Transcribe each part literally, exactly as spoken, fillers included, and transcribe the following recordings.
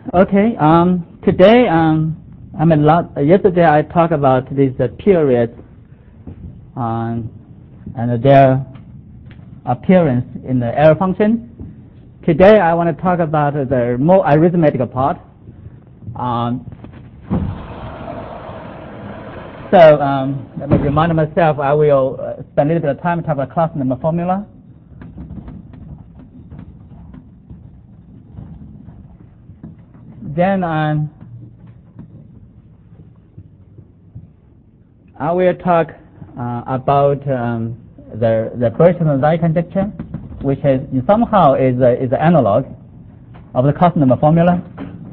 Okay. Um, today, um, I mean, lot, uh, yesterday I talked about these uh, periods um, and their appearance in the error function. Today, I want to talk about uh, the more arithmetical part. Um, so, um, let me remind myself. I will uh, spend a little bit of time talking about class number formula. Then um, I will talk uh, about um, the the Burton-Lie conjecture, which is somehow is a, is an analog of the cost number formula.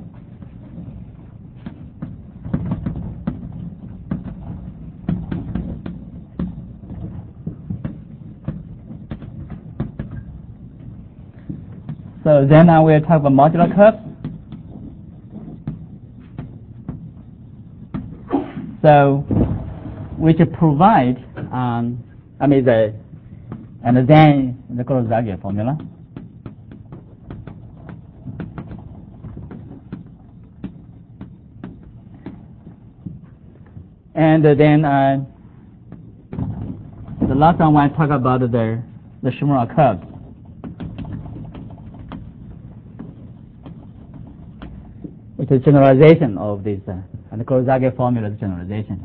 So then I will talk about modular curves. So, which provide, um, I mean the, and then the Kurosawa formula. And then uh, the last one I talk about the the Shimura curves. Which is generalization of this, uh, and the Kurosawa formula is generalization.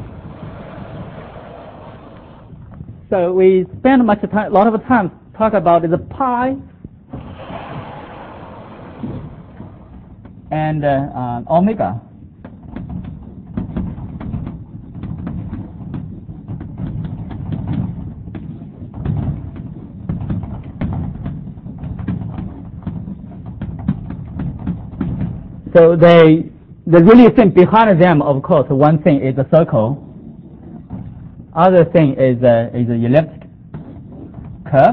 So we spend much time, a lot of time talk about the pi and uh, uh, omega. So they, the really thing behind them, of course, one thing is a circle. Other thing is a, is an elliptic curve.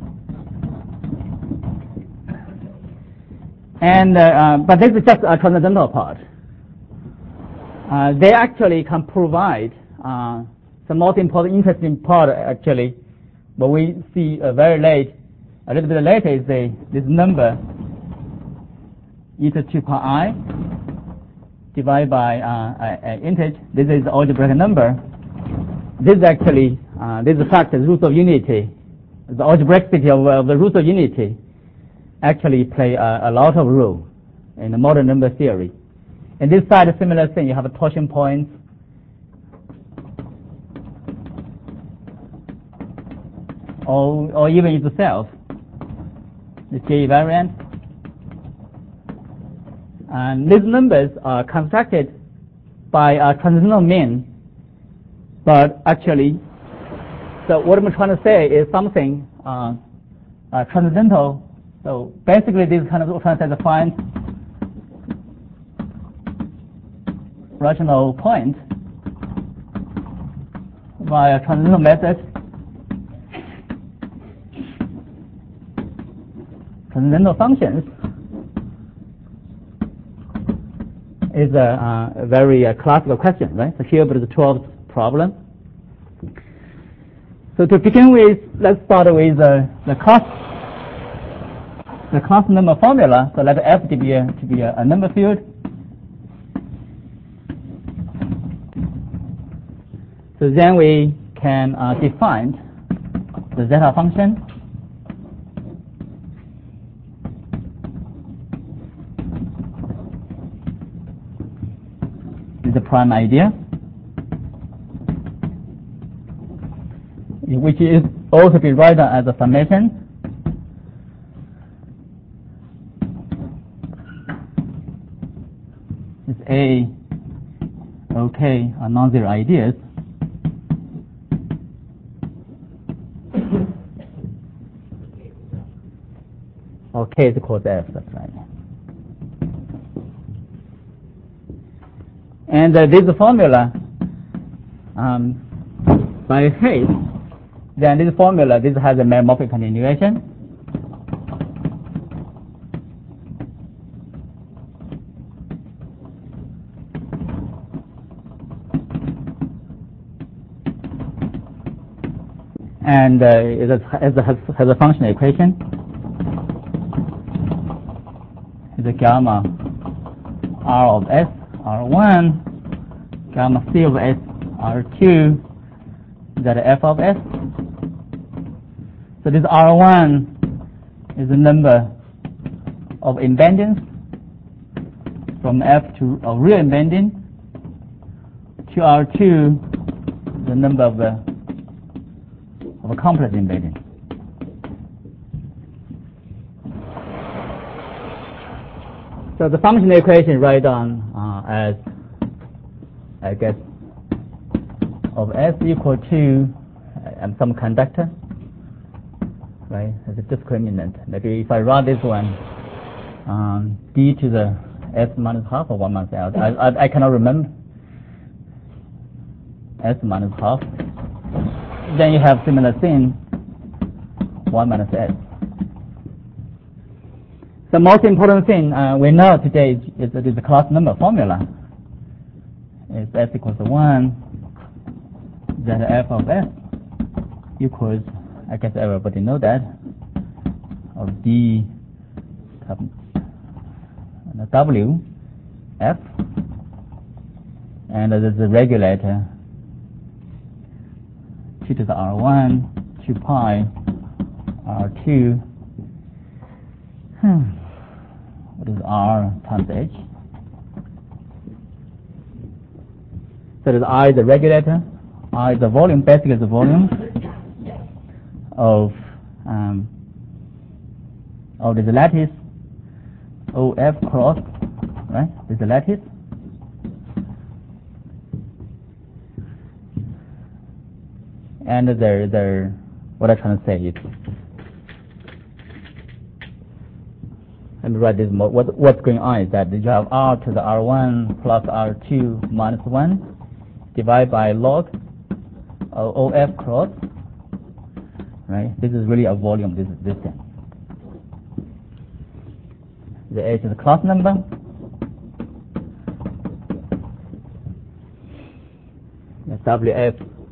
And, uh, uh, but this is just a transcendental part. Uh, they actually can provide uh, the most important, interesting part, actually, what we see uh, very late, a little bit later, is the, this number, e to two pi I, divided by uh, an integer. This is the algebraic number. This actually, uh, this fact is roots of unity. The algebraicity of, of the roots of unity actually play a, a lot of role in the modern number theory. In this side, a similar thing. You have a torsion points, or, or even itself, the J variant. And these numbers are constructed by a transcendental mean. But actually, so what I'm trying to say is something uh, uh, transcendental. So basically, this kind of trying to find rational point via transcendental method. Transcendental functions is a, uh, a very uh, classical question, right? So Hilbert's twelfth problem. So to begin with, let's start with uh, the cost, the cost number formula. So let F to be a, to be a, a number field. So then we can uh, define the zeta function. Is the prime idea, which is also be written as a summation. It's A, OK, are non-zero ideas. Or K is equal to F, that's right. And uh, this formula, um, by Hayes, then this formula, this has a meromorphic continuation. And uh, it has, has, has a functional equation. It's a gamma R of S, R one, gamma C of S, R two, that F of S. So this R one is the number of embeddings from F to a real embedding to R two, the number of, uh, of a complex embedding. So the functional equation write down uh, as, I guess, of S equal to uh, some conductor, right, as a discriminant. Maybe if I write this one, um, d to the S minus half or one minus L. I, I, I cannot remember. S minus half. Then you have similar thing, one minus S. The most important thing uh, we know today is, is, is the class number formula. It's S equals to one, then F of S equals, I guess everybody know that, of D W F, and there's a regulator two to the R one, two pi, R two, hmm. What is R times H? So there's I the regulator, I the volume, basically the volume of um, of the lattice O F cross, right? This is the lattice. And the the what I'm trying to say is, let me write this more. What, what's going on is that you have R to the R one plus R two minus one divided by log of O F cross, right? This is really a volume, this is this thing. The H is the class number. The W F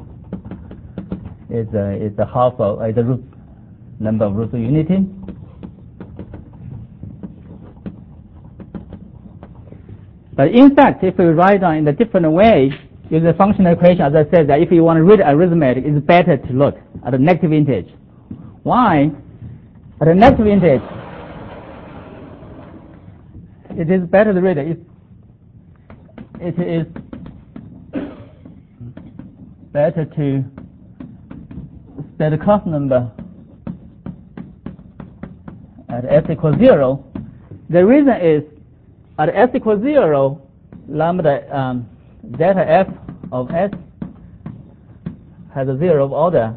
is the, is the half of uh, the root number of root of unity. But in fact, if we write down in a different way, using the functional equation, as I said, that if you want to read arithmetic, it's better to look at the negative integer. Why? At the negative integer, it is better to read it. It is better to set the class number at S equals zero. The reason is at S equals zero, lambda um, zeta F of S has a zero of order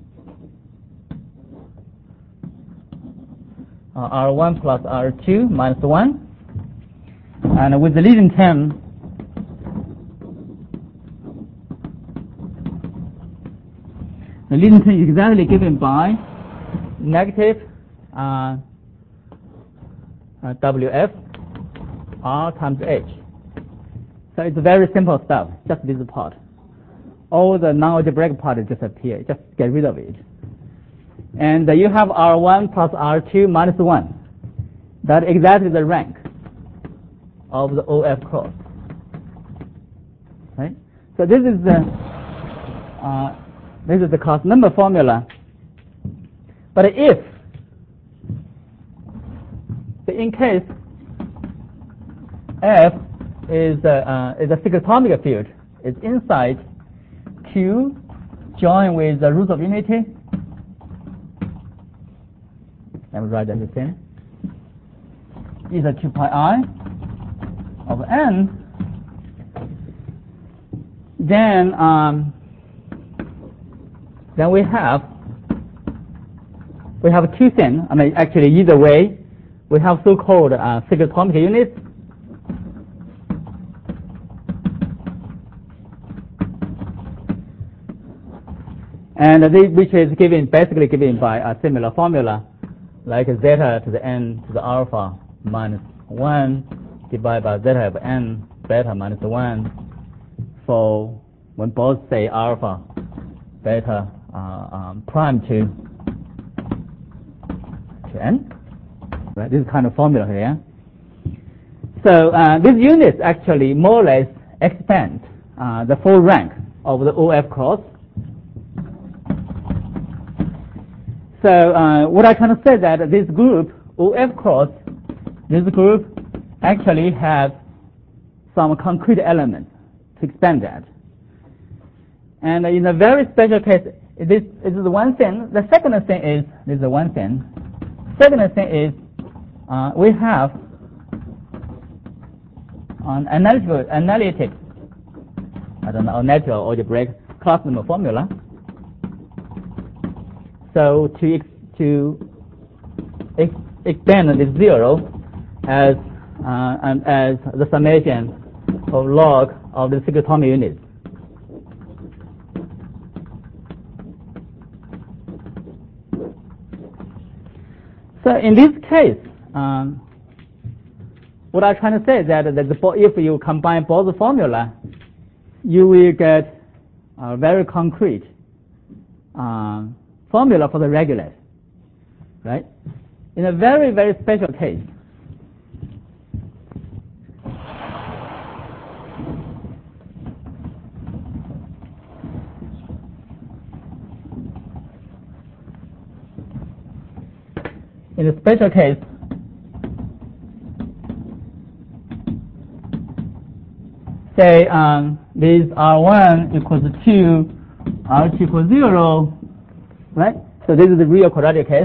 uh, R one plus R two minus one. And with the leading term, the leading term is exactly given by negative uh, uh, W F R times H. So it's very simple stuff, just this part. All the non-algebraic part disappear, just get rid of it. And uh, you have R one plus R two minus one. That's exactly the rank of the O F cross. Right? So this is the uh, this is the class number formula. But if, so in case F is a, uh, is a cyclotomic field, it's inside Q joined with the root of unity. Let me write that again. Is a two pi I of n. Then um, then we have we have two things. I mean, actually, either way, we have so-called uh, cyclotomic units. And this, which is given basically given by a similar formula, like zeta to the n to the alpha minus one divided by zeta of n beta minus one for when both say alpha beta uh, um, prime to to n. Right, this is kind of formula here. So uh, these units actually more or less expand uh, the full rank of the O F cross. So uh, what I'm trying to say that this group, O F cross, this group actually has some concrete elements to expand that. And in a very special case, this is the one thing. The second thing is, this is the one thing. Second thing is, uh, we have an analytical, analytic, I don't know, analytical algebraic class number formula. So to ex to ex extend the zero as uh, and as the summation of log of the cyclotomic units. So in this case, um, what I'm trying to say is that, that the, if you combine both formula, you will get a very concrete uh, formula for the regulator, right? In a very, very special case, in a special case, say um, this R one equals two, R two equals zero, right? So this is the real quadratic case,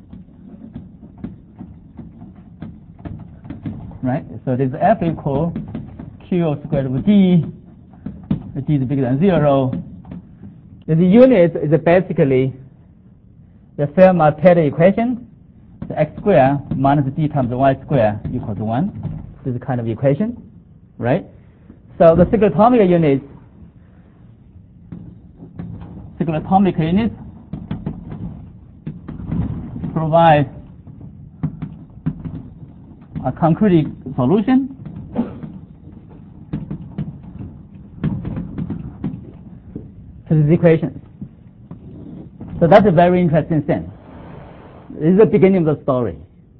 right? So this is F equal Q squared of D, the D is bigger than zero. The unit is basically the Fermat-Taylor equation, the x squared minus d times y squared equals one. This is kind of equation, right? So the cyclotomic units, cyclotomic units provide a concrete solution to these equations. So that's a very interesting thing. This is the beginning of the story.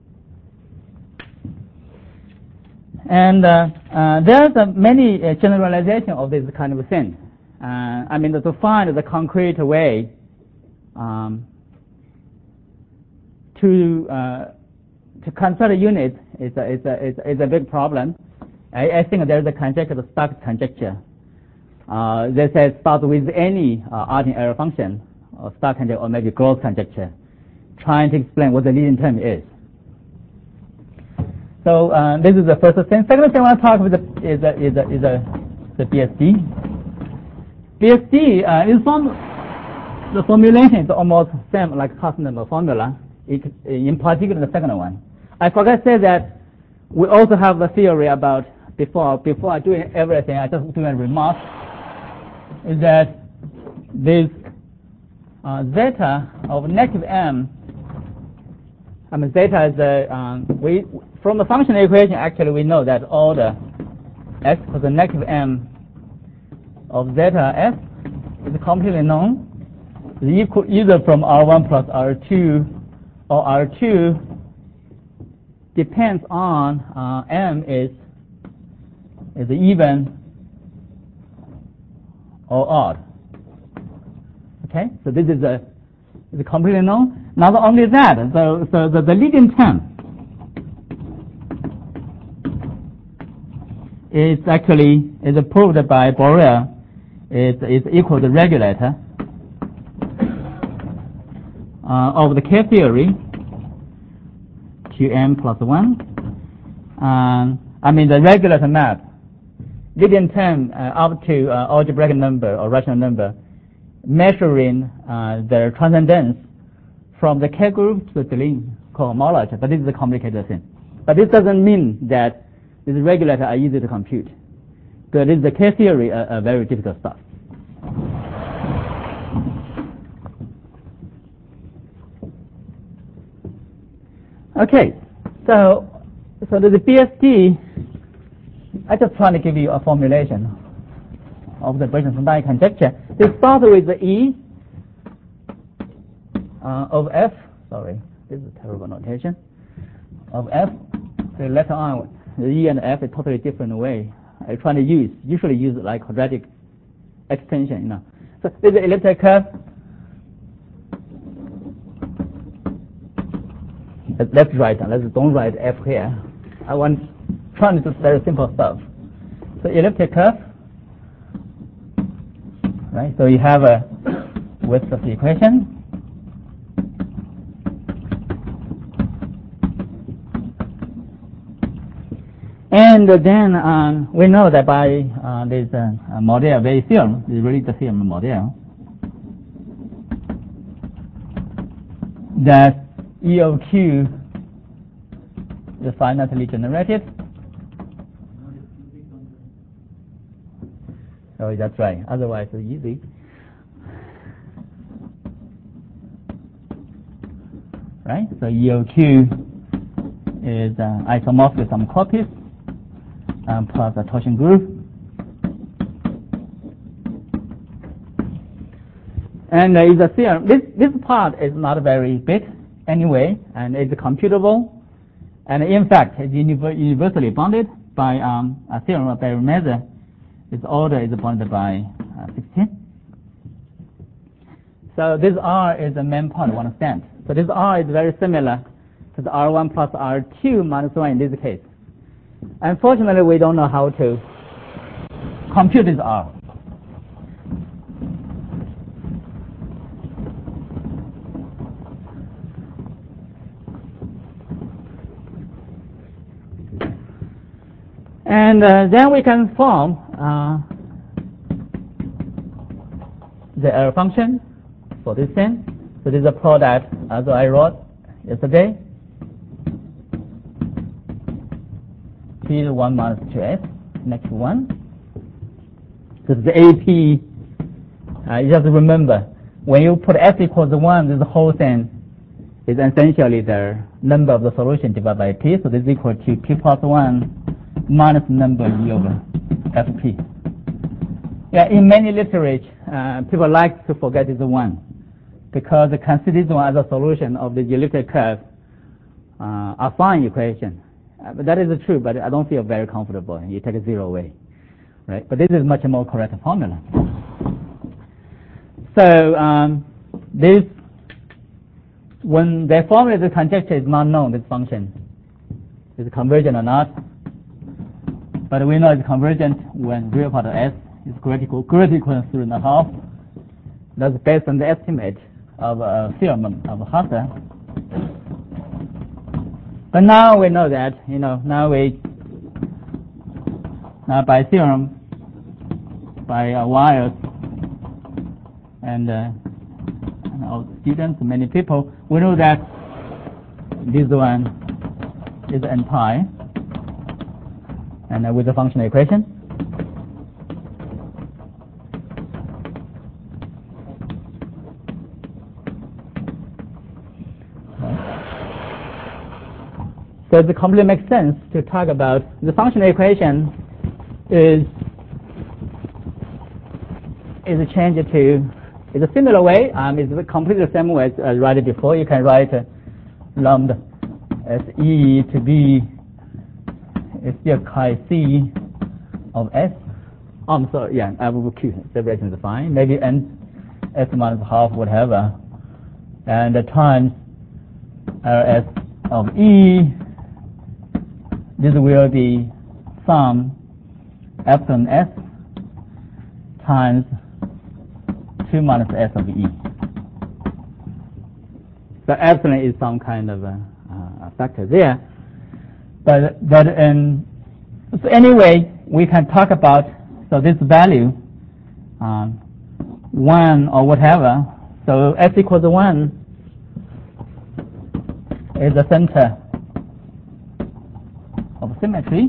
And uh, uh, there's uh, many uh, generalization of this kind of thing. Uh, I mean, to find the concrete way um, to uh, to construct units is a, is a, is a, is a big problem. I, I think there's a conjecture, the Stark conjecture. Uh, that says start with any uh, Artin error function, or Stark conjecture, or maybe Gross conjecture, trying to explain what the leading term is. So uh, this is the first thing. Second thing I want to talk about is a, is a, is a, the B S D. B S D uh, is from the formulation is almost same like class number formula. It, in particular, the second one. I forgot to say that we also have the theory about before before I do everything. I just do a remark. Is that this uh, zeta of negative m. I mean, zeta is a um, we from the functional equation. Actually, we know that all the x equals the negative m of zeta f is completely known. Is equal either from R one plus R two or R two depends on uh, m is is even or odd. Okay, so this is a is completely known. Not only that, so so the, the leading term is actually is proved by Borel is is equal to the regulator uh, of the K theory Q m plus one. Um, I mean the regulator map. Leading term uh, up to uh, algebraic number or rational number, measuring uh, the transcendence from the K group to the Deligne cohomology. But this is a complicated thing. But this doesn't mean that these regulators are easy to compute. But this is the K theory, a, a very difficult stuff. Okay, so so the B S D. I just trying to give you a formulation of the Bertrand-Sondage conjecture. They start with the E uh, of F. Sorry, this is a terrible notation. Of F, the letter R the E and F is totally different way. I try to use, usually use like quadratic extension, you know. So this is the elliptic curve. Let's write, let's don't write F here. I want trying to do very simple stuff. So elliptic curve, right? So you have a width of the equation. And then um, we know that by uh, this uh, Mordell-Weil theorem, this is really the theorem of Mordell, that E of Q is finitely generated. Oh, that's right. Otherwise, it's easy. Right? So E of Q is uh, isomorphic to some copies um, plus a torsion group. And uh, is a theorem. This this part is not very big anyway, and it's computable. And in fact, it's universally bounded by um, a theorem of Barry-Mazur. Its order is bounded by uh, sixteen. So this R is the main part we understand. So this R is very similar to the R one plus R two minus one in this case. Unfortunately, we don't know how to compute this R. And uh, then we can form uh, the error function for this thing. So this is a product as I wrote yesterday. T is one minus two S next to one. This is the A P. Uh, you have to remember, when you put S equals one, this whole thing is essentially the number of the solution divided by P. So this is equal to P plus one minus number E over F P. Yeah, in many literature, uh, people like to forget this one because they consider this one as a solution of the elliptic curve, uh, a fine equation. Uh, but that is true, but I don't feel very comfortable. You take a zero away, right? But this is much more correct formula. So um, this, when the formula, the conjecture is not known, this function is convergent or not. But we know it's convergent when real part of S is greater equal, greater equal than three and a half. That's based on the estimate of a theorem of Hasse. But now we know that, you know, now we, now by theorem, by uh, wires, and uh, our students, many people, we know that this one is n pi, and uh, with the functional equation. So it completely makes sense to talk about the functional equation is is changed to is a similar way. Um, it's completely the same way as I wrote it before. You can write uh, lambda as E to B is still chi C of S. Oh, I'm sorry, yeah, I will Q. Separation is fine. Maybe N S minus half, whatever. And the times R S of E. This will be sum epsilon S times two minus S of E. So epsilon is some kind of a, a factor there. But but in so anyway, we can talk about so this value um, one or whatever. So S equals one is the center of symmetry.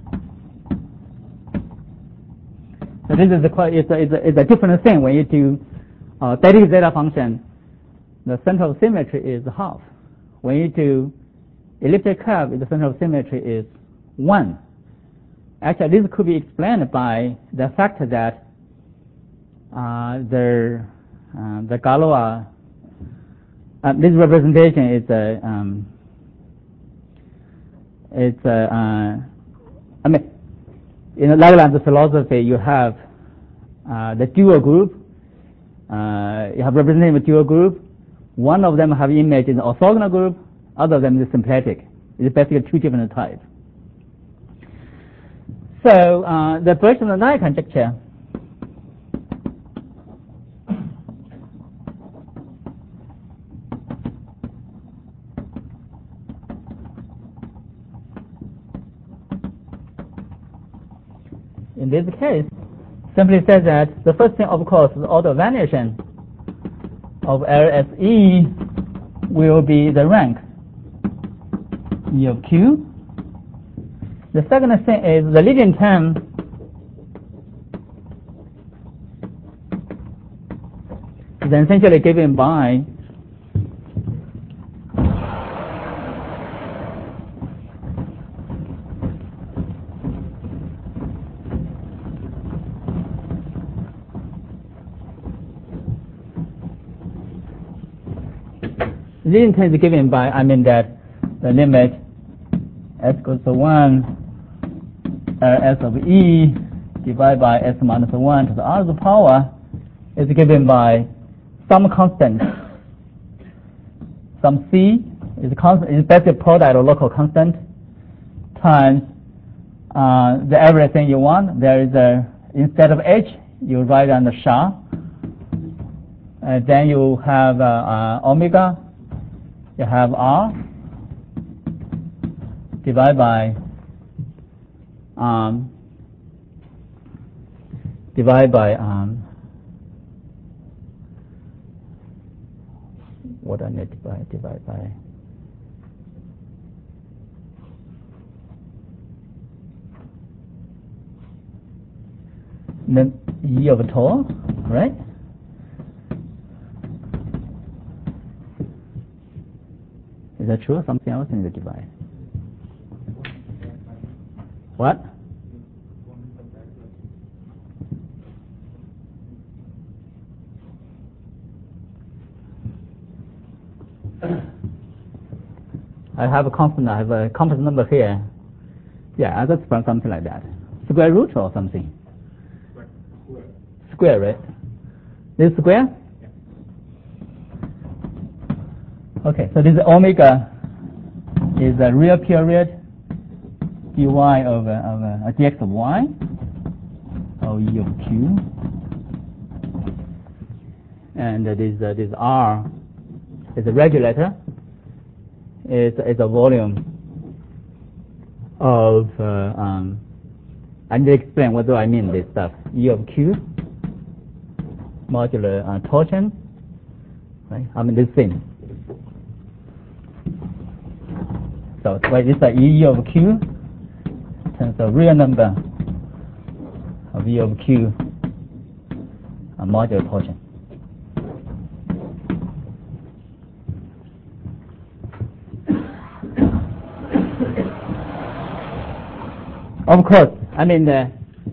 So this is a it's a, it's a, it's a different thing when you do uh, static zeta function. The center of symmetry is half. When you do elliptic curve, the center of symmetry is one. Actually, this could be explained by the fact that uh, the uh, the Galois uh, this representation is a um, it's a uh, I mean, in the Lagrange philosophy, you have uh, the dual group. Uh, you have representative dual group. One of them have image in the orthogonal group. Other of them is symplectic. It's basically two different types. So uh, the Birchman-Nye conjecture in this case simply says that the first thing, of course, the order of variation of L S E will be the rank E of Q. The second thing is the leading term is essentially given by the leading term is given by, I mean that the limit s goes to one L S of E divided by s minus one to the rth power is given by some constant, some C is constant, is basic product of local constant times uh, the everything you want. There is a, instead of H, you write on the S H A. And then you have uh, uh, omega, you have R divided by um, divided by um, what I need by divide by then E of tau, right? Is that true? Something else in the divide? What? I have a constant, I have a complex number here. Yeah, I just found something like that. Square root or something? Square. Square, right? This is square? Yeah. Okay, so this omega is a real period dy over, over uh, dx of y, or E of q. And uh, this, uh, this R is a regulator. It's, it's a volume of, uh, um, I need to explain what do I mean this stuff. E of q modular uh, torsion, right? I mean this thing. So well, it's a E of q times the real number of E of q uh, modular torsion. Of course, I mean, uh,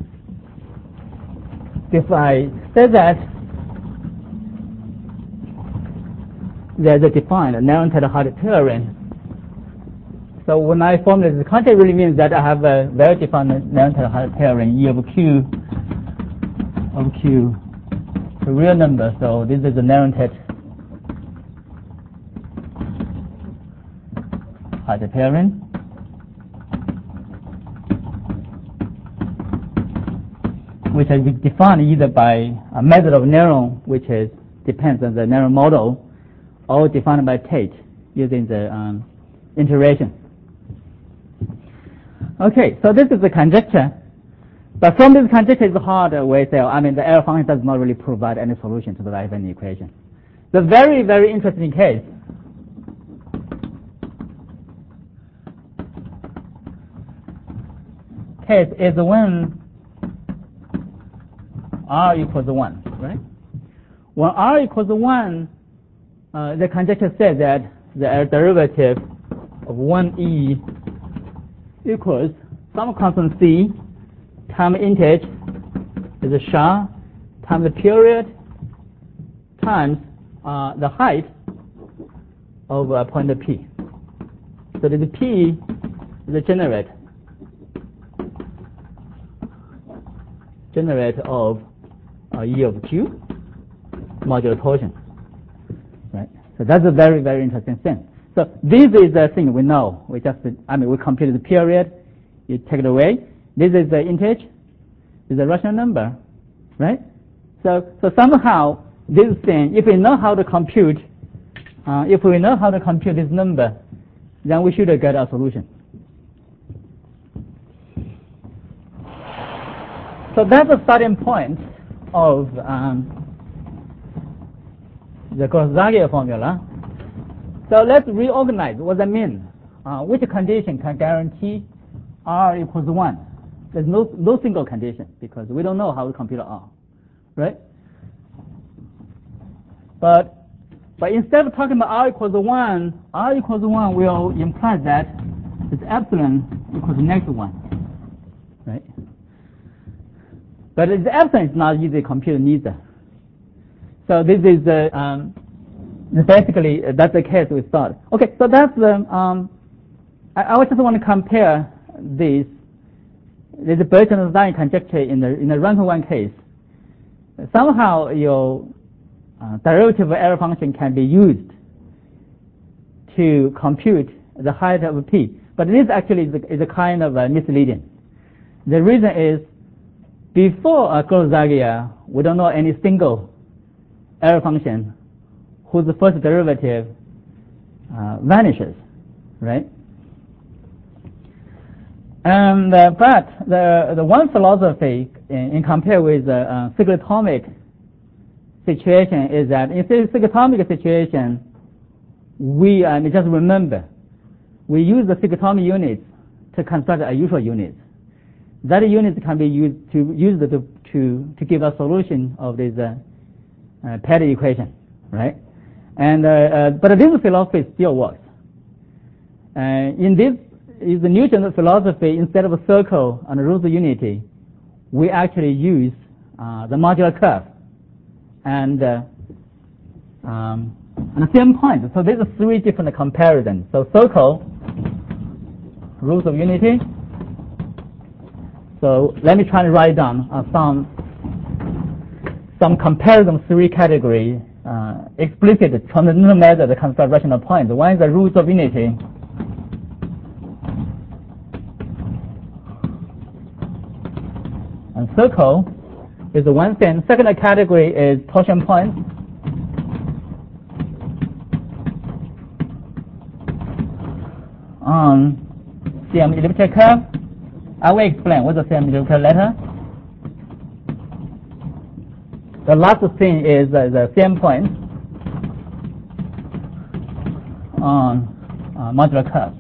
if I say that there's a defined narrow-interval Hart-Theory, so when I formulate the concept, really means that I have a very defined narrow-interval Hart-Theory, E of q of q, the real number. So this is a narrow-interval Hart-Theory. Which is defined either by a method of narrow, which is depends on the narrow model, or defined by Tate using the um, iteration. Okay, so this is the conjecture. But from this conjecture, it's hard uh, way say, I mean, the error function does not really provide any solution to the Lagrange equation. The very, very interesting case case is when R equals one, right? When R equals one, uh, the conjecture says that the derivative of one E equals some constant C times integer is a S H A times the period times uh, the height of a point P. So this P is a generate generate of uh, E of Q modulo torsion. Right? So that's a very, very interesting thing. So this is the thing we know. We just, I mean, we computed the period. You take it away. This is the integer. This is a rational number, right? So, so somehow this thing, if we know how to compute, uh, if we know how to compute this number, then we should get a solution. So that's the starting point of um, the Gauss-Zagier formula. So let's reorganize what that means. Uh, which condition can guarantee R equals one? There's no, no single condition because we don't know how to compute R, right? But, but instead of talking about R equals one, R equals one will imply that it's epsilon equals negative one, right? But the epsilon is not easy to compute neither. So this is the, um, basically, uh, that's the case we thought. Okay, so that's the, um, I, I just want to compare this. There's a Burton-Stein conjecture in the, in the rank one case. Somehow your uh, derivative error function can be used to compute the height of P. But this actually is a, is a kind of uh, misleading. The reason is, before uh, Gauss-Zagier, we don't know any single error function whose first derivative uh, vanishes, right? And uh, but the the one philosophy in, in compare with the uh, cyclotomic situation is that in the cyclotomic situation, we uh, just remember we use the cyclotomic units to construct a usual unit. That unit can be used to use to to to give a solution of this uh, uh, Petty equation, right? And uh, uh, but this philosophy still works. Uh, in this is the Newton philosophy. Instead of a circle and a roots of unity, we actually use uh, the modular curve and uh, um, and the same point. So there's three different comparisons. So circle, roots of unity. So let me try to write down uh, some some comparison three category uh, explicit transcendental method to construct rational points. One is the roots of unity. And circle is the one thing. Second category is torsion points. On C M elliptic curve. I will explain what the C M elliptic later. The last thing is uh, the same point on uh, modular curve.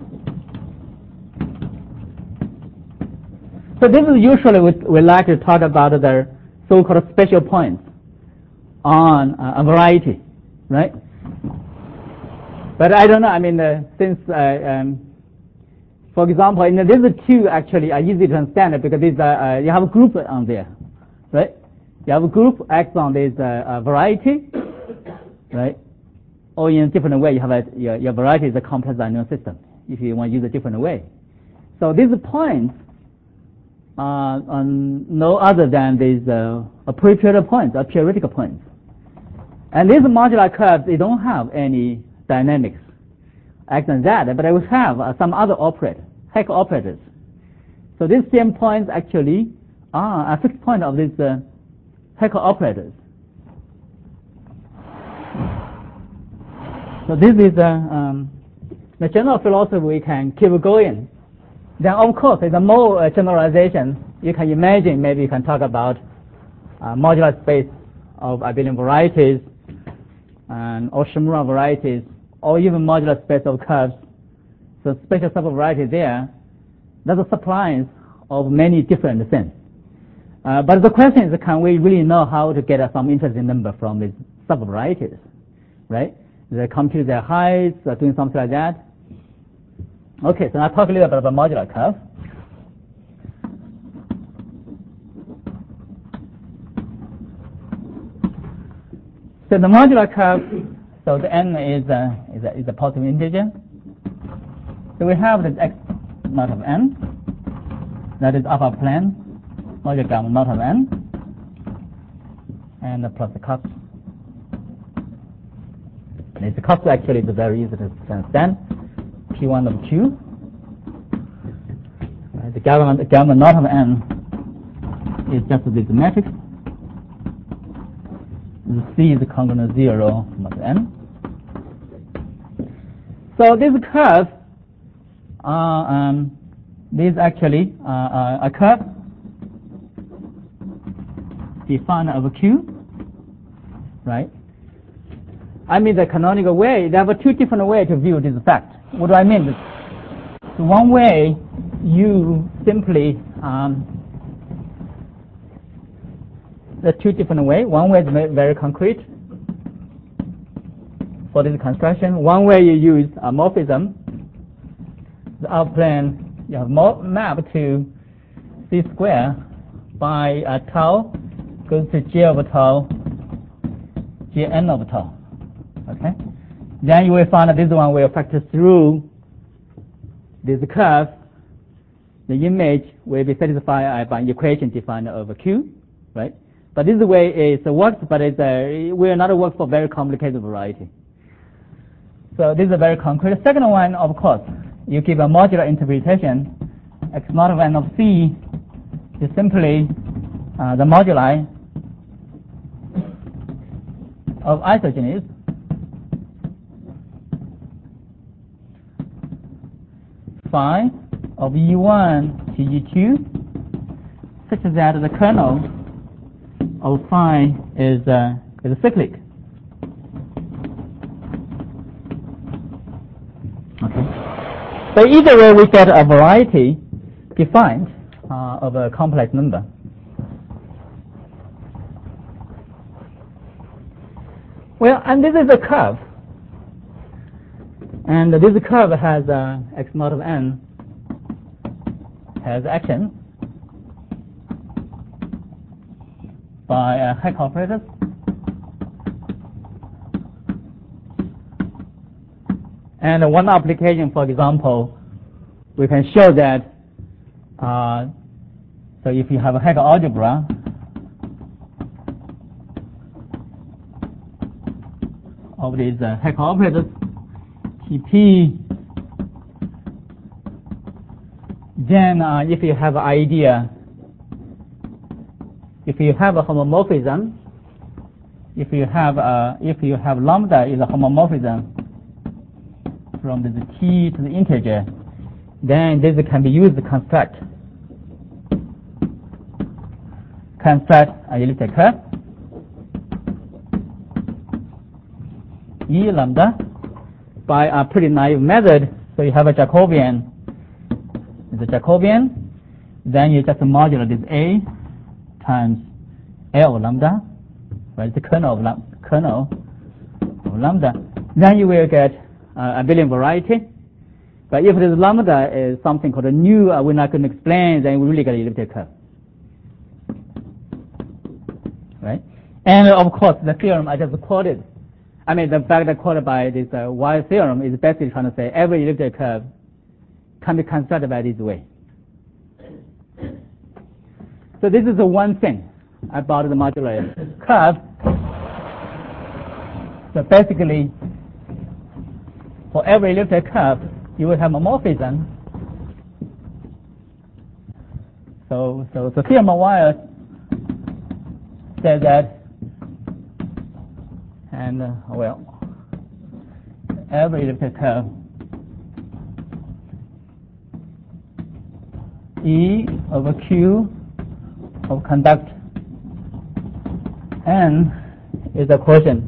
So this is usually we, we like to talk about the so-called special points on uh, a variety, right? But I don't know. I mean, uh, since uh, um, for example, in these two actually are easy to understand because these are, uh, you have a group on there, right? You have a group acts on this uh, uh, variety, right? Or in a different way, you have a, your, your variety is a complex unknown system, if you want to use a different way. So these points are uh, no other than these uh, periodic points, or periodic points. And these modular curves, they don't have any dynamics act on that, but I will have uh, some other operator, Heck operators. So these same points actually are a fixed point of these uh, Heck operators. So this is uh, um, the general philosophy we can keep going. Then of course, there's a more uh, generalization. You can imagine maybe you can talk about uh, modular space of abelian varieties and or Shimura varieties, or even modular space of curves. So special subvariety there, that's a supply of many different things. Uh, but the question is, can we really know how to get uh, some interesting number from these subvarieties, right? They compute their heights, uh, doing something like that. Okay, so I'll talk a little bit about modular curve. So the modular curve, so the n is a, is a, is a positive integer. So we have this x naught of n, that is upper plane. modular gamma naught of n, and plus the cos. And the cos actually is very easy to understand. P one of q. Right, the gamma, the gamma naught of n is just this matrix. The C is congruent to zero mod n. So this curve, uh, um, this actually uh, uh, a curve defined over Q, right? I mean the canonical way. There are two different ways to view this fact. What do I mean? So one way, you simply um, there are two different ways. One way is very concrete for this construction. One way you use a morphism. The outplane you have map to C square by uh, tau goes to J over tau, J n over tau. Okay. Then you will find that this one will factor through this curve. The image will be satisfied by an equation defined over Q, right? But this way is works, but it's a, it will not work for very complicated variety. So this is a very concrete. The second one, of course, you give a modular interpretation. X naught of n of C is simply uh, the moduli of isogenes phi of E one to E two, such that the kernel of phi is uh, is cyclic. Okay. So either way, we get a variety defined uh, of a complex number. Well, and this is a curve, and this curve has uh, x naught of n has action by uh, Hecke operators. And one application, for example, we can show that, uh, so if you have a Hecke algebra, of these uh, Hecke operators, T P, then uh, if you have an idea, if you have a homomorphism, if you have a, if you have lambda is a homomorphism from the t to the integer, then this can be used to construct construct a elliptic curve E lambda by a pretty naive method. So you have a Jacobian, it's a Jacobian, then you just modular this A times L lambda, right? The kernel of lambda, kernel of lambda. Then you will get uh, abelian variety. But if this lambda is something called a nu, uh, we're not going to explain, then we really get an elliptic curve, right? And of course, the theorem I just quoted, I mean, the fact that quoted by this uh, Weyl theorem is basically trying to say every elliptic curve can be constructed by this way. So this is the one thing about the modular curve. So basically, for every elliptic curve, you will have a morphism. So, so the theorem of Weyl says that, and uh, well, every elliptic curve E over Q of conduct N is a quotient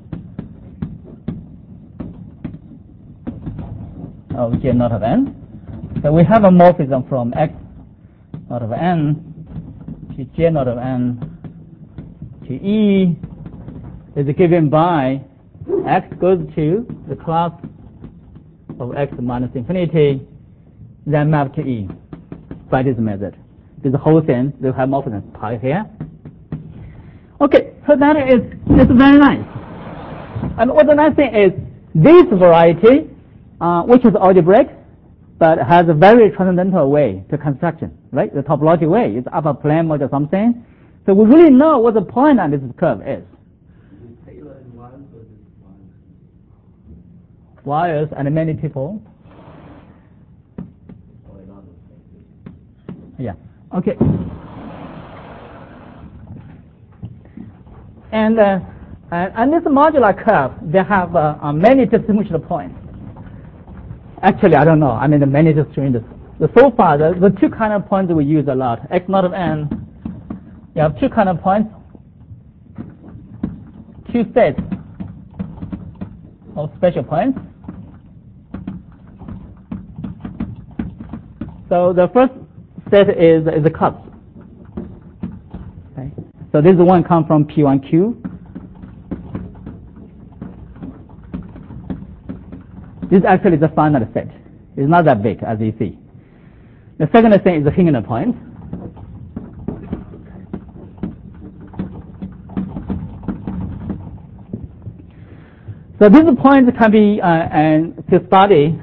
of J naught of N. So we have a morphism from X naught of N to J naught of N to E is given by X goes to the class of X minus infinity, then map to E by this method. This whole thing, they have morphism pi here. Okay, so that is it's very nice. And what the nice thing is, this variety, uh, which is algebraic, but has a very transcendental way to construction, right? The topological way is upper plane module something. So we really know what the point on this curve is. Wires and many people. Yeah. Okay. And uh, and, and this modular curve, they have uh, uh, many distinguished points. Actually, I don't know. I mean, the many distinguished. The so far, the, the two kind of points we use a lot. X naught of n. You have two kind of points. Two sets of special points. So the first set is is a cusp. Okay. So this one comes from P one Q. This actually is a finite set. It's not that big, as you see. The second thing is the Hingham point. So these points can be uh, and to study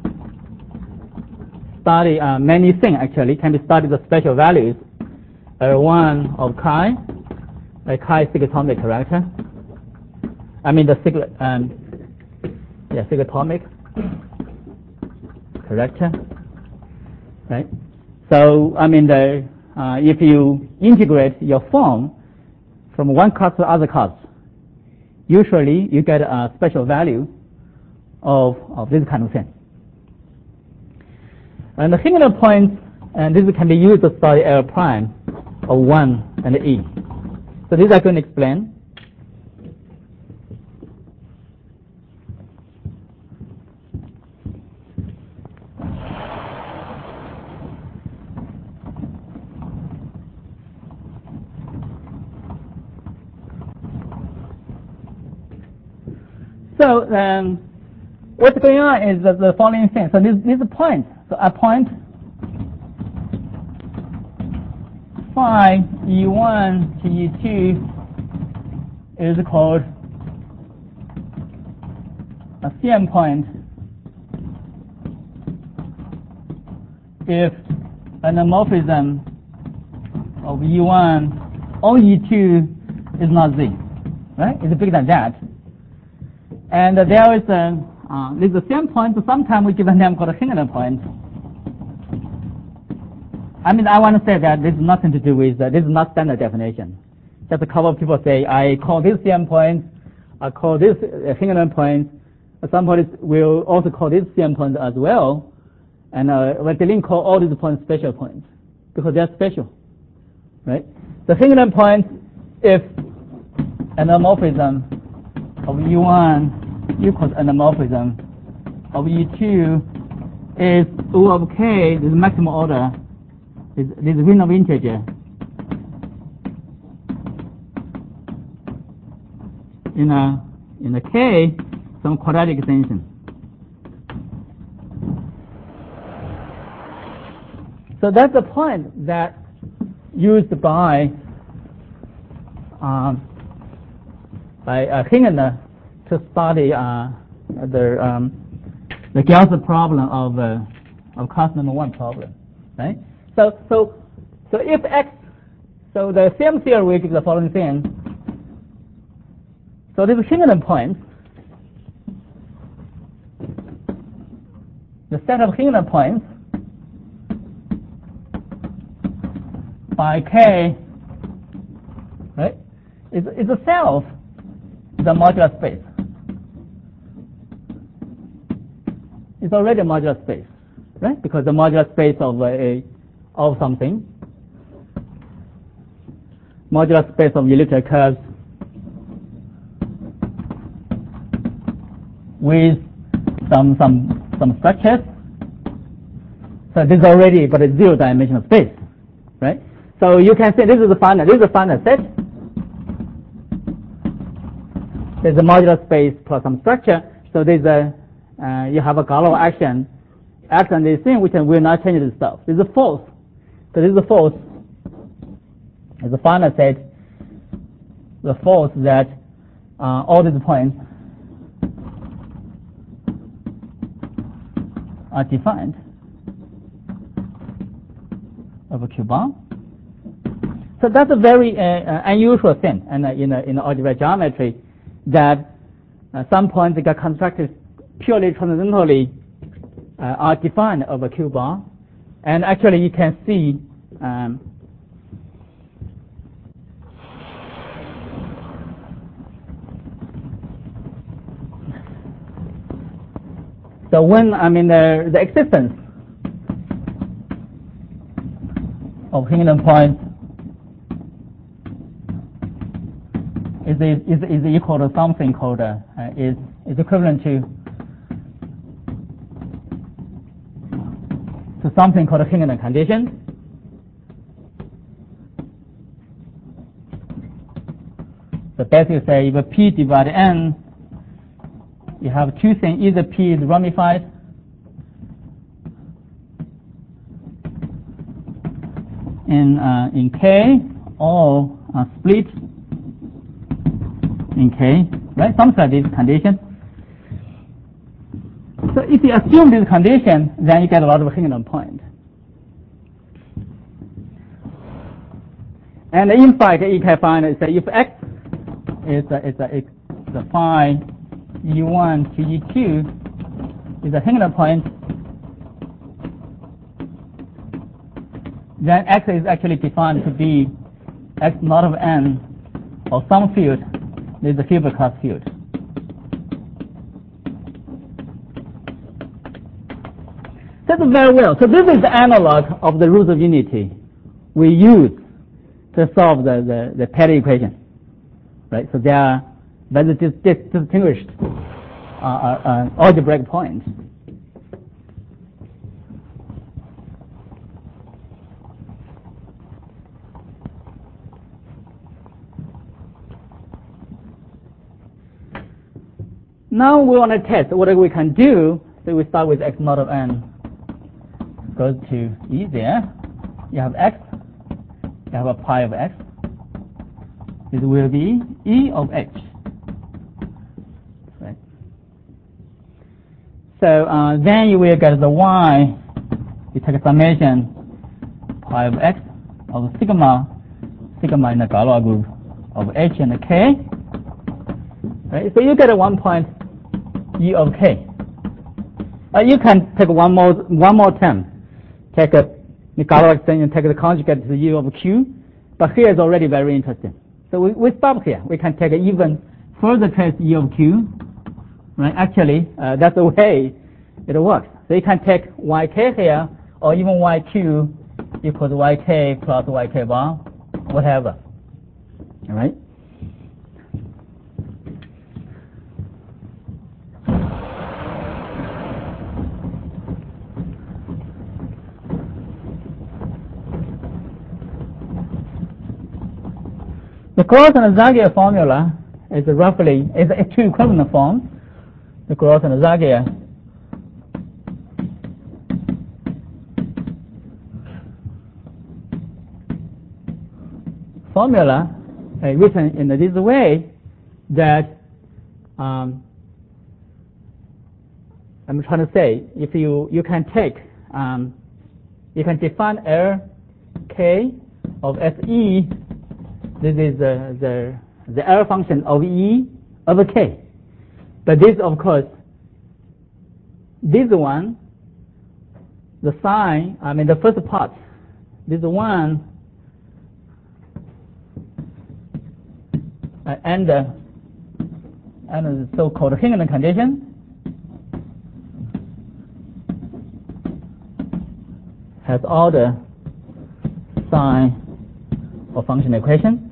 study uh, many things. Actually, can be studied the special values. Uh, one of chi, a chi sigatomic character. I mean the sig um, yeah sigatomic character, right? So I mean the uh, if you integrate your form from one class to other class, usually you get a special value of of this kind of thing. And the Hingham points, and this can be used to study L prime of one and E. So this I can explain. So um, what's going on is the, the following thing. So this, this is a point. So a point phi E one to E two is called a C M point if an homomorphism of E one or E two is not Z, right? It's bigger than that. And uh, there is a uh, there's a same point. So sometimes we give a name called a Hingham point. I mean, I want to say that this is nothing to do with uh, this is not standard definition. Just a couple of people say I call this C M point, I call this uh, Hingham point. Some points will also call this C M point as well, and uh, but they didn't call all these points special points because they're special, right? The Hingham point, if an homomorphism of E one equals an homomorphism of E two is O of K, this maximum order, is this ring of integer in a in a K some quadratic extension. So that's the point that used by um, by uh, Hingham to study uh, the um, the Gauss problem of uh, of class number one problem, right? So so so if X, so the same theory gives the following thing. So this Hingham point, the set of Hingham points by K, right, is is itself the modular space. It's already a modular space, right? Because the modular space of a of something, modular space of elliptic curves with some some some structures. So this is already but a zero dimensional space, right? So you can say this is a finite. This is a finite set. There's a modular space plus some structure. So there's a uh, you have a Galois action, action this thing which will not change this stuff. This is a force. So this is a force. It's a finite set. The force that uh, all these points are defined, over Q bar. So that's a very uh, uh, unusual thing, and uh, in uh, in algebraic geometry, that uh, some points that get constructed purely transcendentally uh, are defined over Q bar, and actually you can see. Um, so when I mean the the existence of Hingham points is, is is equal to something called uh, uh, is is equivalent to to something called a Hingham condition. So basically say if P divided N, you have two things, either P is ramified in uh, in K or uh, split in K, right? Something like this condition. So if you assume this condition, then you get a lot of Hingham points. And in fact, you can find it, say if X is a, is a, is a phi E one to E two is a Hingham point, then X is actually defined to be X naught of N or some field. This is a Hilbert class field. That's very well. So this is the analog of the rules of unity we use to solve the, the, the Petty equation. Right? So they are very dis dis distinguished uh, uh, algebraic points. Now we want to test what we can do. So we start with X naught of N goes to E there. You have X, you have a pi of X. This will be E of H. Right. So uh, then you will get the Y. You take a summation pi of X of sigma, sigma in the Galois group of H and K. Right. So you get a one point E of K. Uh, you can take one more one more term. Take a the Galois extension, take the conjugate to the U of Q. But here is already very interesting. So we, we stop here. We can take an even further trace E of Q. Right? Actually, uh, that's the way it works. So you can take Y K here, or even Y Q equals Y K plus Y K bar, whatever. All right? The Gross and Zagier formula is roughly is a two equivalent forms. The Gross and Zagier formula uh, written in this way that um, I'm trying to say if you you can take um, you can define L K of S E. This is the, the, the L function of E over K. But this, of course, this one, the sign, I mean the first part, this one, uh, and, uh, and the so-called Hingham condition has all the sign of function equation.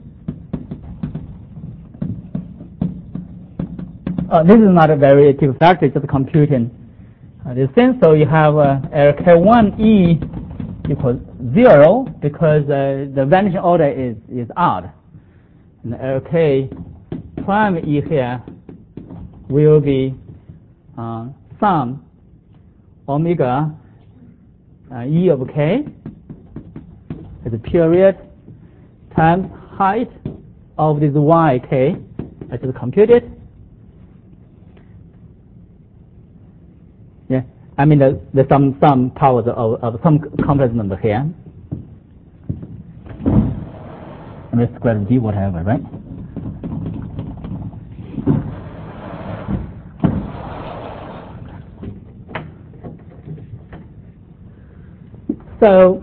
Uh, this is not a very typical factor, it's just computing uh, this thing. So you have uh, L K one E equals zero because uh, the vanishing order is, is odd. And L K prime E here will be uh, sum omega uh, E of K as a period times height of this Y K as is computed. Yeah, I mean the, the some some powers of, of some complex number here. I mean square root d, whatever, right? So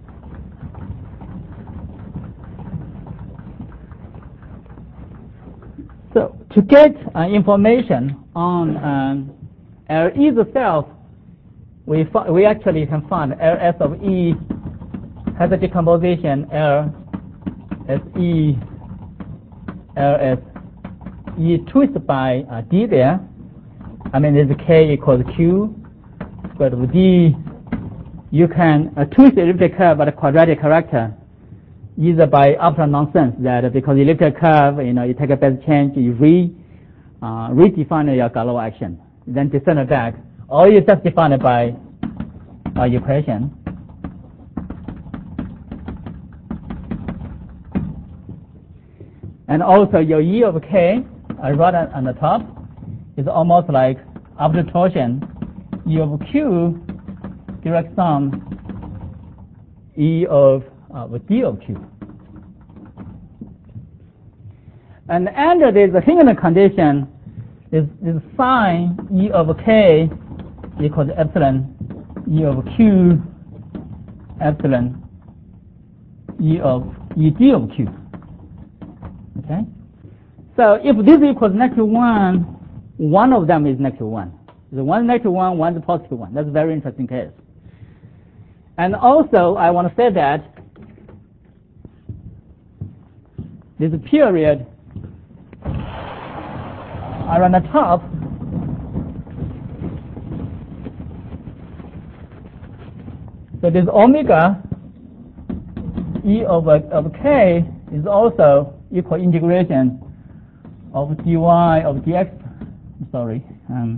so to get uh, information on um, L E itself, we we actually can find L S of E has a decomposition L S E L S E twisted by uh, D there. I mean, there's K equals Q square root of D. You can uh, twist the elliptic curve at a quadratic character, either by optional nonsense, that because elliptic curve, you know, you take a base change, you re uh, redefine your Galois action, then descend it back, or you just define it by uh, equation. And also your E of K, uh, right on the top, is almost like after torsion, E of Q direct sum E of uh, D of Q. And under this Hingham condition, is this sine E of K equals epsilon E of Q epsilon E of E D of Q. Okay? So if this equals negative one, one of them is negative one. The one negative one, one is positive one. That's a very interesting case. And also, I want to say that this period around the top so this omega E of, of K is also equal integration of dy of dx. Sorry. Um,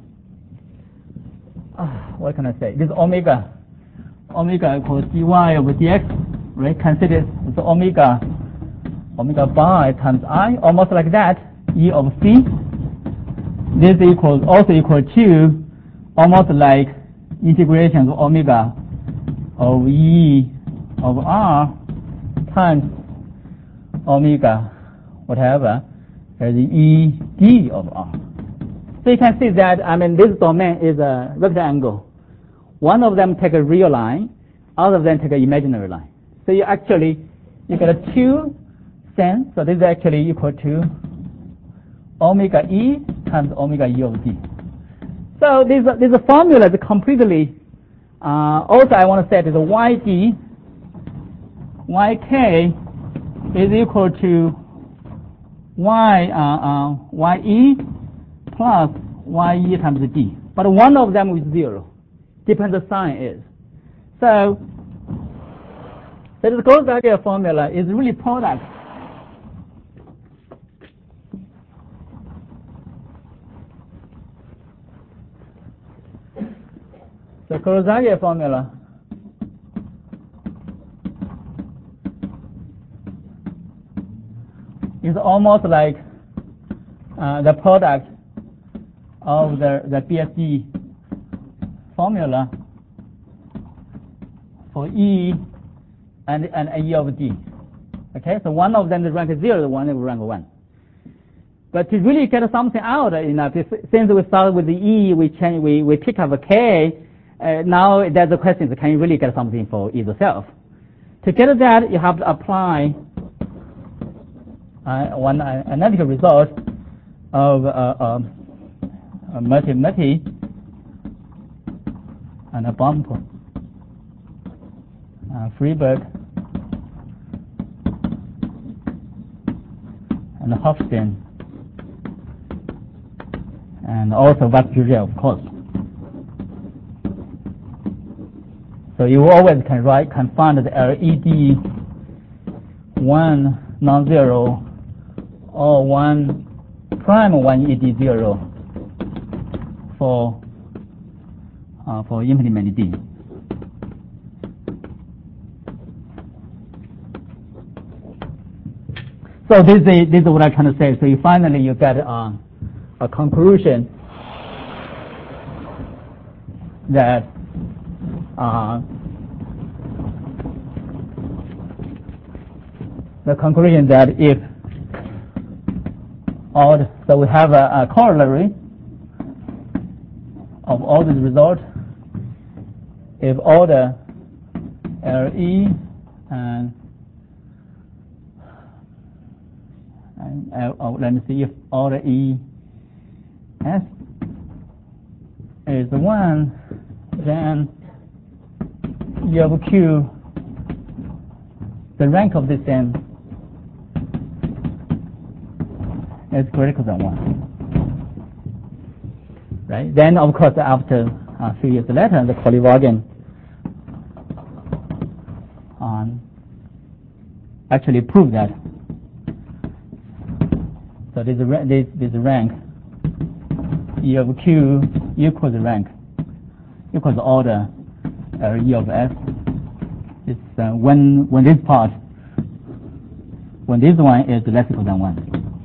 ah, what can I say? This omega. Omega equals dy of dx, right? Consider the omega, omega bar times I, almost like that, E of C. This equals also equal to almost like integration of omega of E of R times omega, whatever, as E D of R. So you can see that, I mean, this domain is a rectangle. One of them take a real line, other of them take an imaginary line. So you actually, you get a two sense, so this is actually equal to omega E times omega E of D. So this, this formula is completely, uh, also I want to say that the Y D, Y K is equal to Y, uh, uh, Y E plus Y E times D. But one of them is zero. Depends the sign is. So, so the Gonzaga formula is really product. The Gonzaga formula is almost like uh, the product of the, the B S D formula for E and, and E of D. Okay, so one of them is rank zero, the one is rank one. But to really get something out, you know, since we started with the E, we change, we, we pick up a K. Uh, now there's a question: can you really get something for E itself? To get that, you have to apply uh, one uh, analytical result of uh, uh, uh, multi-multi and a bump, uh, Freiberg, and Hofstein, and also Vacurier, of course. So you always can write, can find the L E D one non-zero or one prime one E D zero for uh, for implement D. So this is this is what I'm trying to say. So you finally you get uh, a conclusion that uh, the conclusion that if all the, so we have a, a corollary of all these results if all the L E and, and L, oh, let me see if all the E S is one, then E of Q, the rank of this n is greater than one. Right? Then, of course, after a few years later, the Kolyvagin um, actually proved that. So this, this, this rank E of Q equals rank equals order uh, E of S. It's uh, when when this part when this one is less equal than one.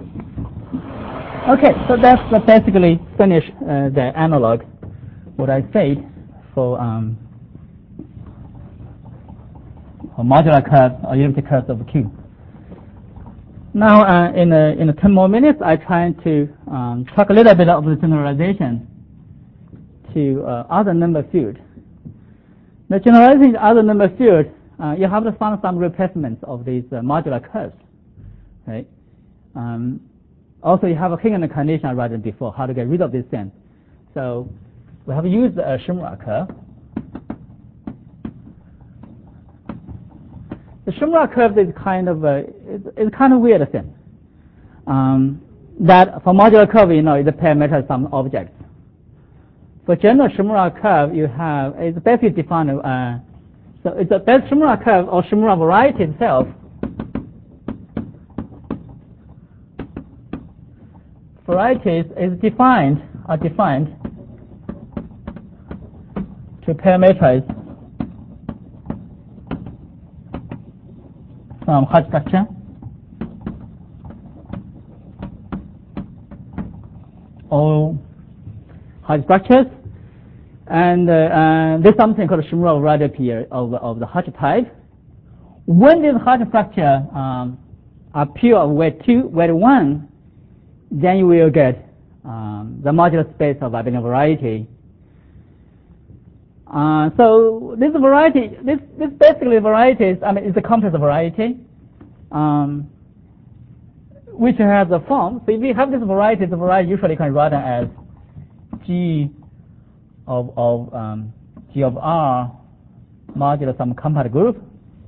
Okay, so that's uh, basically finish uh, the analog what I said for um, a modular curve or elliptic curve of Q. Now, uh, in a, in a ten more minutes, I try to um, talk a little bit of the generalization to uh, other number field. The generalization to other number field, uh, you have to find some replacements of these uh, modular curves, right? Um, also, you have a Huygens condition I read before, how to get rid of this thing. So, we have used a Shimura curve. The Shimura curve is kind of a it's, it's kind of weird thing. Um, that for modular curve, you know, is a parameter of some objects. For general Shimura curve, you have it's basically defined. Uh, so it's a best Shimura curve or Shimura variety itself. Varieties is defined are defined to parameterize some Hodge structure or Hodge structures, and uh, uh, there's something called Shimura variety here of, of the Hodge type. When this Hodge structure um, are pure of weight two, weight one, then you will get um, the modular space of abelian variety. Uh, so this variety, this, this basically varieties, I mean, it's a complex variety, um, which has a form. So if we have this variety, the variety usually can write as G of, of um, G of R modulo some compact group,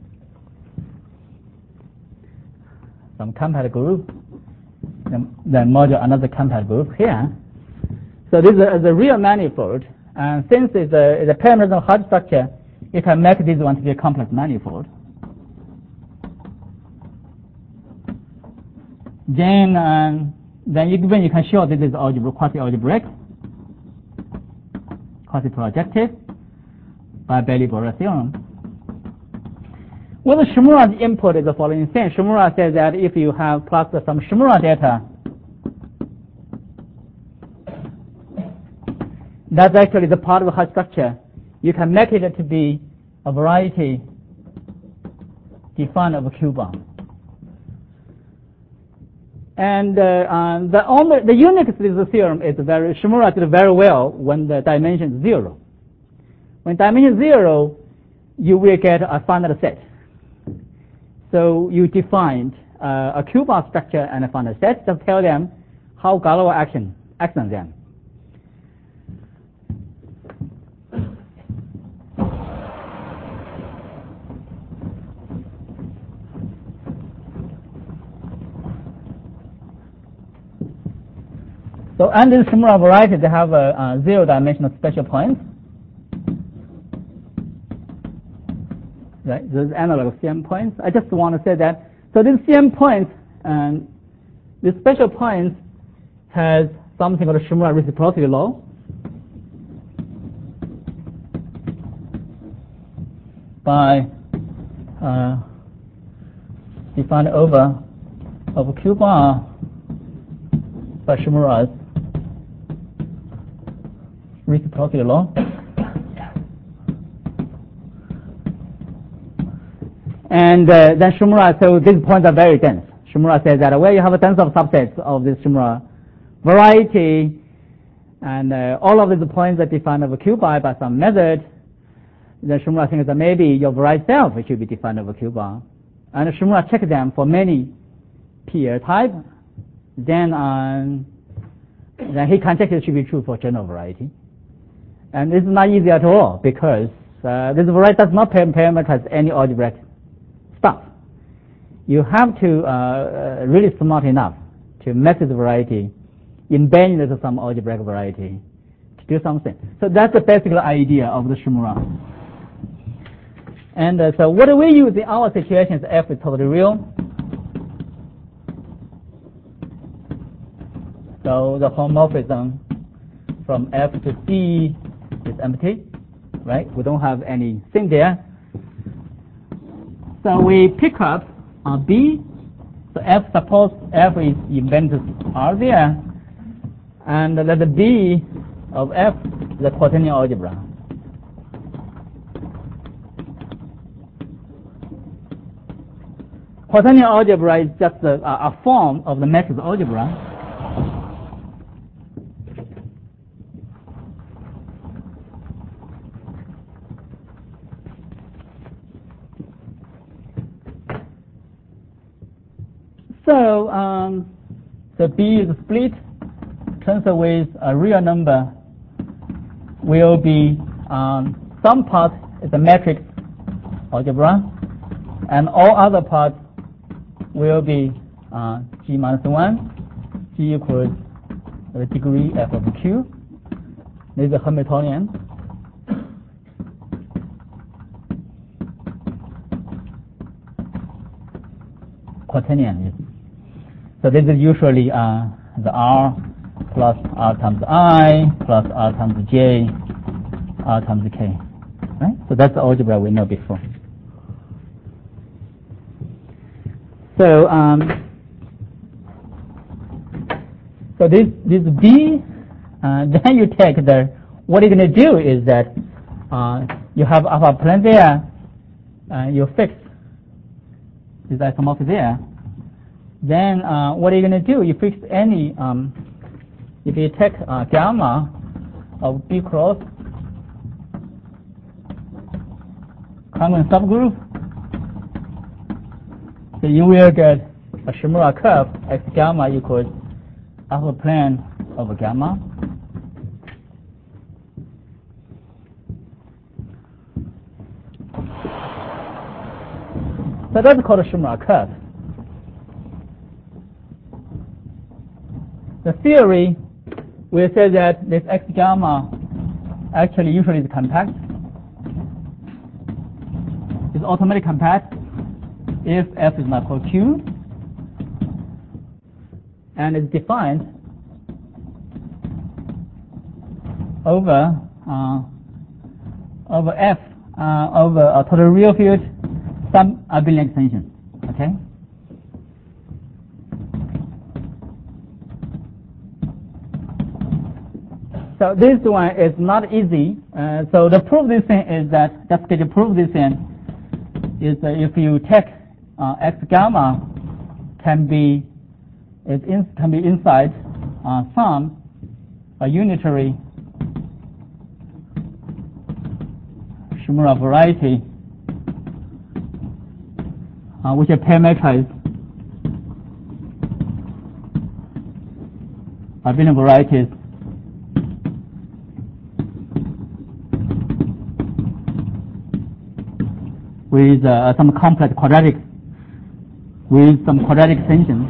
some compact group, then, then modulo another compact group here. So this is a, is a real manifold. And since it's a, it's a parameter Hodge structure, you can make this one to be a complex manifold. Then, um, then you, when you can show that this is algebra, quasi-algebraic, quasi-projective by Bailey-Borel theorem. Well, the Shimura's input is the following thing. Shimura says that if you have plus some Shimura data, that's actually the part of the Hodge structure. You can make it to be a variety defined of a Q-bar. And uh, uh, the only the uniqueness of the theorem is very Shimura did very well when the dimension is zero. When dimension is zero, you will get a finite set. So you defined uh, a Q-bar structure and a finite set to tell them how Galois action acts on them. So under the Shimura variety, they have a, a zero-dimensional special points. Right, those analog of C M points. I just want to say that. So these C M points and these special points has something called a Shimura reciprocity law. By uh, defined over of Q bar by Shimura's reciprocity law. And uh, then Shimura, so these points are very dense. Shimura says that where you have a dense of subsets of this Shimura variety, and uh, all of these points are defined over Q bar by some method, then Shimura thinks that maybe your variety itself should be defined over Q bar. And Shimura check them for many peer type, then um, then he conjecture it should be true for general variety. And this is not easy at all, because uh, this variety does not parameterize any algebraic stuff. You have to uh, uh, really smart enough to make this variety embed into some algebraic variety to do something. So that's the basic idea of the Shimura. And uh, so what do we use in our situation is F is totally real. So the homomorphism from F to C is empty, right? We don't have anything there. So we pick up uh, B. So F, suppose F is embedded R there, and let the B of F is a quaternion algebra. Quaternion algebra is just a, a form of the matrix algebra. So, um, the B is split. Tensor with a real number will be um, some part is a matrix algebra, and all other parts will be uh, G minus one. G equals the degree F of Q. This is a Hamiltonian. Quaternion. So this is usually uh, the R plus R times I plus R times J, R times K. Right? So that's the algebra we know before. So um, so this this B, uh, then you take the, what you're going to do is that uh, you have alpha plane there, uh, you fix this isomorphic there. Then uh, what are you going to do? You fix any, um, if you take uh, gamma of B cross common subgroup, so you will get a Shimura curve X gamma equals alpha plane of gamma. So that's called a Shimura curve. The theory will say that this X gamma actually usually is compact. It's automatically compact if F is not equal to Q, and it's defined over uh, over F uh, over a total real field some abelian extension. Okay. So this one is not easy. Uh, so the proof this thing is that, just to prove this thing, is that if you take uh, X gamma can be is in, can be inside uh, some a unitary Shimura variety uh, which is parameterized abelian varieties with uh, some complex quadratic, with some quadratic extension,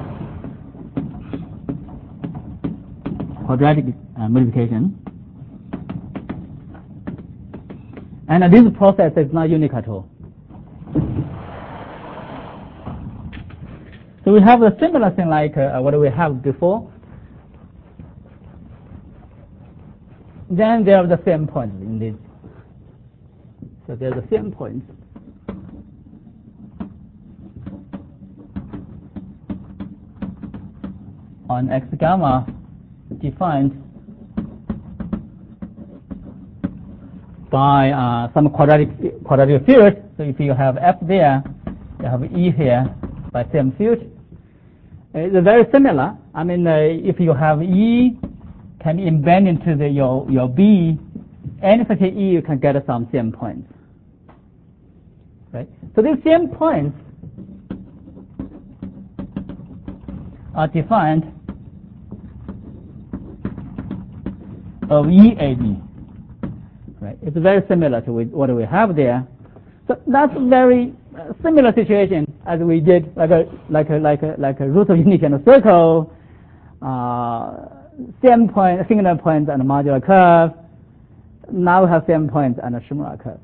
quadratic uh, modification. And uh, this process is not unique at all. So we have a similar thing like uh, what we have before. Then there are the same points in this. So there's the same points. On X gamma defined by uh, some quadratic quadratic field. So if you have F there, you have E here by same field. It's very similar. I mean, uh, if you have E can embed into the, your, your B, any such E, you can get some C M points. Right? So these C M points are defined of E A B. Right? It's very similar to what we have there. So that's a very uh, similar situation as we did, like a like a like a like a root of unity and a circle, uh, same point, singular point and a modular curve. Now we have same point and a Shimura curve.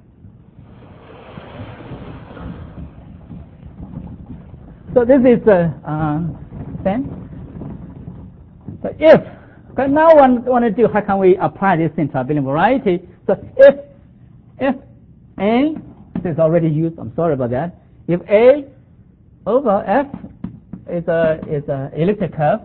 So this is the uh, thing. So if okay, now one want to do how can we apply this into abelian variety? So if if A, this is already used, I'm sorry about that. If A over F is a is a elliptic curve,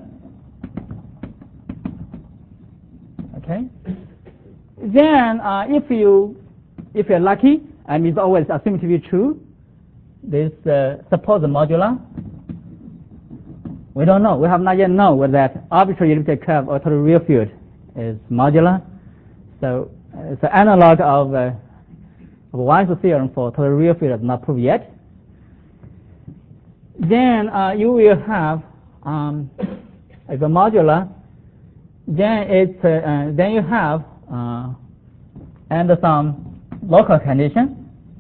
okay, then uh, if you if you're lucky, and it's always assumed to be true, this uh, suppose the modular. We don't know. We have not yet know whether that arbitrary elliptic curve or total real field is modular. So uh, it's an analog of uh, of Wein's theorem for total real field is not proved yet. Then uh, you will have um, if a modular, then it's uh, uh, then you have uh, and some local condition.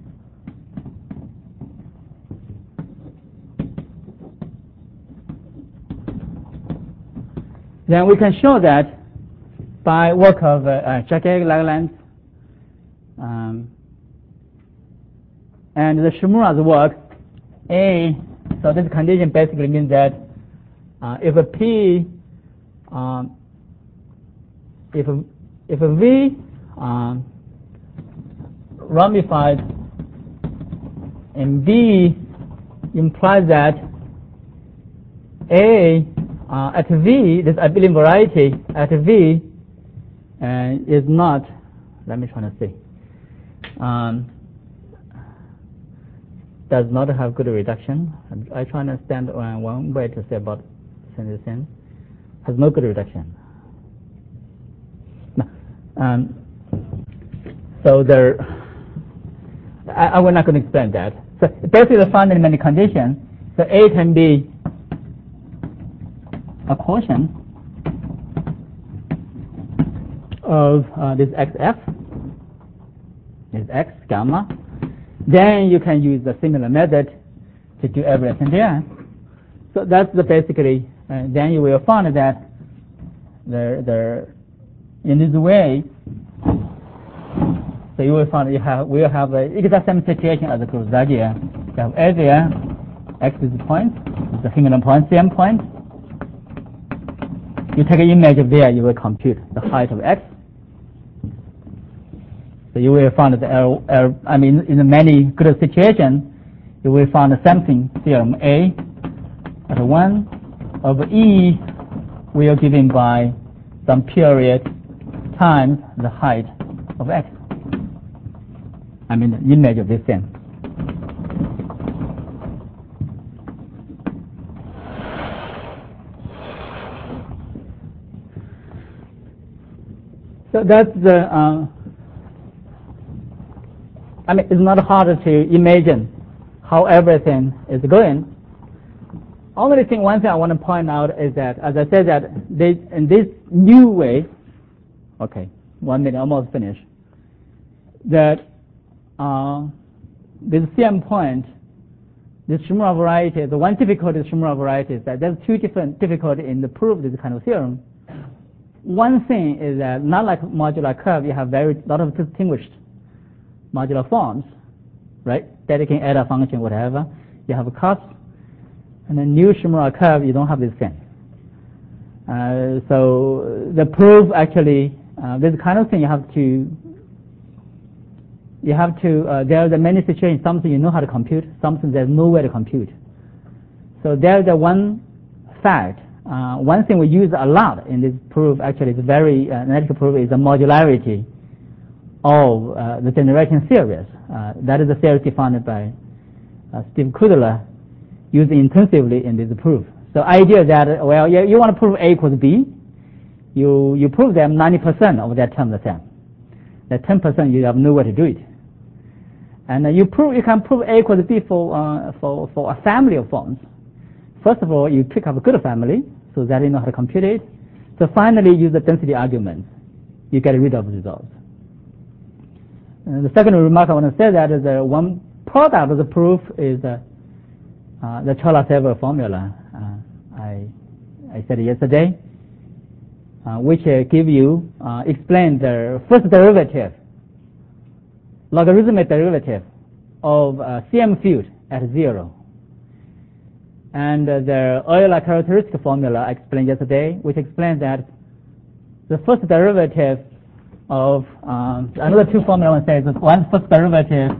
Then we can show that by work of uh, uh, Jacques Lagrange um, and the Shimura's work. A, so this condition basically means that uh, if a P, um, if a, if a V um, ramified in B implies that A Uh, at V, this abelian variety at V uh, is not, let me try to see, um, does not have good reduction. I try to understand uh, one way to say about this thing, has no good reduction. No. Um, so there, I, I will not going to explain that. So basically the fundamental condition, so A can be a quotient of uh, this X F, is X gamma. Then you can use a similar method to do everything there. So that's the basically. Uh, then you will find that the the in this way. So you will find you have will have the exact same situation as the closed idea. You have A there, X is the point, it's a singular point, same point. You take an image of there, you will compute the height of X. So you will find that, L, L, I mean, in many good situations, you will find something theorem A at one over E will given by some period times the height of X. I mean, the image of this thing. So that's the, uh, I mean, it's not hard to imagine how everything is going. Only thing, one thing I want to point out is that, as I said, that they, in this new way, okay, one minute, almost finished, that uh, this C M point, this Shimura variety, the one difficulty of Shimura variety is that there's two different difficulties in the proof of this kind of theorem. One thing is that not like modular curve, you have very lot of distinguished modular forms, right? That you can add a function, whatever. You have a cos, and a new Shimura curve, you don't have this thing. Uh, so the proof actually, uh, this kind of thing you have to, you have to, uh, there are many situations, something you know how to compute, something there's no way to compute. So there's the one fact. Uh, one thing we use a lot in this proof, actually, is very uh, analytical proof, is the modularity of uh, the generation series. Uh, that is a theory defined by uh, Steve Kudler used intensively in this proof. So idea that, well, you, you want to prove A equals B, you, you prove them ninety percent of that term the same. That ten percent you have nowhere to do it. And uh, you prove you can prove A equals B for, uh, for, for a family of forms. First of all, you pick up a good family so that you know how to compute it. So finally, use the density argument. You get rid of the results. Uh, the second remark I want to say that is uh, one product of the proof is uh, uh, the Choleshev formula. Uh, I, I said yesterday, uh, which uh, give you uh, explain the first derivative, logarithmic derivative of uh, C M field at zero. And uh, the Euler characteristic formula I explained yesterday, which explains that the first derivative of um, another two formula I want to say is one first derivative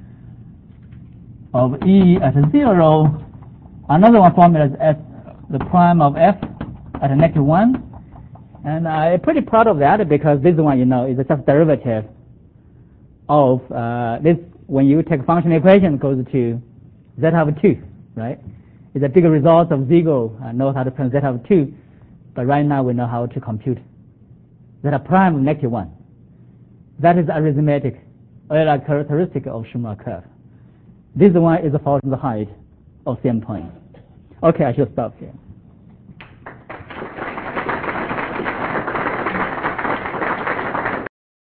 of E at zero, another one formula is S, the prime of F at negative one. And I'm pretty proud of that because this one, you know, is just derivative of uh, this. When you take function equation, it goes to z of two, right? It's a big result of Ziegel uh, knows how to print z of two, but right now we know how to compute z prime of negative one. That is arithmetic Euler characteristic of Schumann curve. This one is the function of the height of C M point. Okay, I should stop here.